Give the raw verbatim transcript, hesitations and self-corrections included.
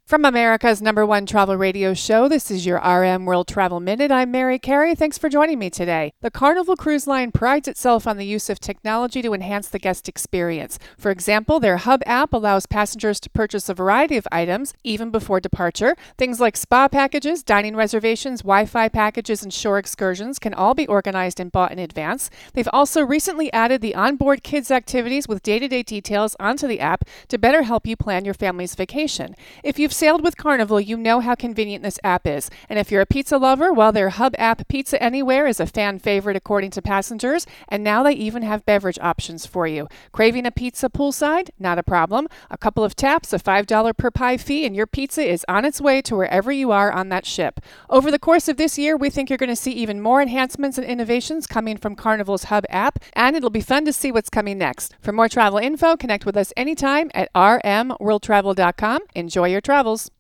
From America's number one travel radio show, this is your R M World Travel Minute. I'm Mary Carey. Thanks for joining me today. The Carnival Cruise Line prides itself on the use of technology to enhance the guest experience. For example, their Hub app allows passengers to purchase a variety of items even before departure. Things like spa packages, dining reservations, Wi-Fi packages, and shore excursions can all be organized and bought in advance. They've also recently added the onboard kids activities with day-to-day details onto the app to better help you plan your family's vacation. If you've sailed with Carnival, you know how convenient this app is. And if you're a pizza lover, well, their Hub app Pizza Anywhere is a fan favorite according to passengers, and now they even have beverage options for you. Craving a pizza poolside? Not a problem. A couple of taps, a five dollars per pie fee, and your pizza is on its way to wherever you are on that ship. Over the course of this year, we think you're going to see even more enhancements and innovations coming from Carnival's Hub app, and it'll be fun to see what's coming next. For more travel info, connect with us anytime at r m world travel dot com. Enjoy your travels.